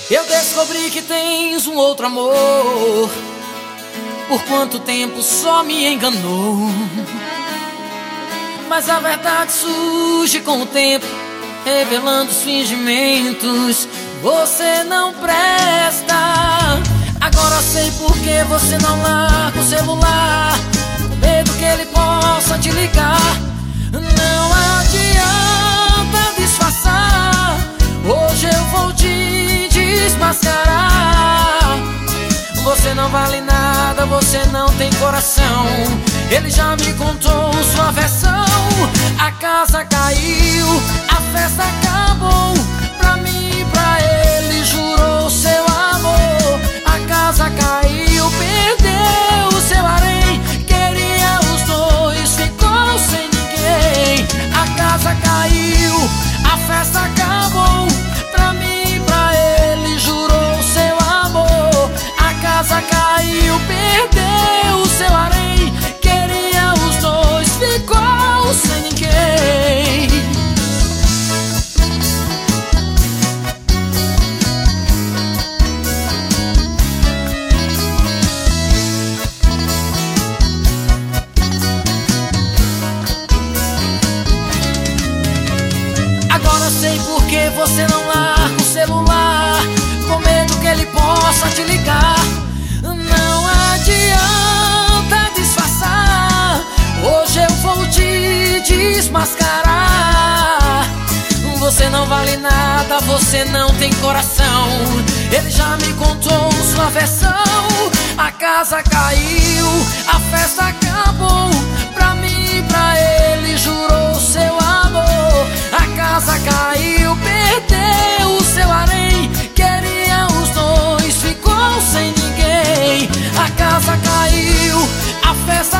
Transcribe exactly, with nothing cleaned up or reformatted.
Eu descobri que tens um outro amor. Por quanto tempo só me enganou? Mas a verdade surge com o tempo, revelando os fingimentos. Você não presta. Agora sei por que você não larga o celular, com medo que ele possa te ligar. Não adianta disfarçar, hoje eu vou te desmascarar. Você não vale nada, você não tem coração. Ele já me contou sua versão. A casa caiu, a festa acabou. Pra mim e pra ele jurou seu amor. A casa caiu, perdeu seu harém. Queria os dois, ficou sem ninguém. A casa caiu, a festa acabou. Pra mim e pra ele jurou seu amor. A casa caiu, perdeu seu harém. Queria os dois, ficou sem ninguém. Agora sei por que você não larga o celular, com medo que ele possa te ligar. Não adianta disfarçar, hoje eu vou te desmascarar. Você não vale nada, você não tem coração. Ele já me contou sua versão. A casa caiu, a festa acabou. Pra mim e pra ele jurou seu amor. A casa caiu, perdeu o seu harém. Queria os dois, ficou sem ninguém. A casa caiu, a festa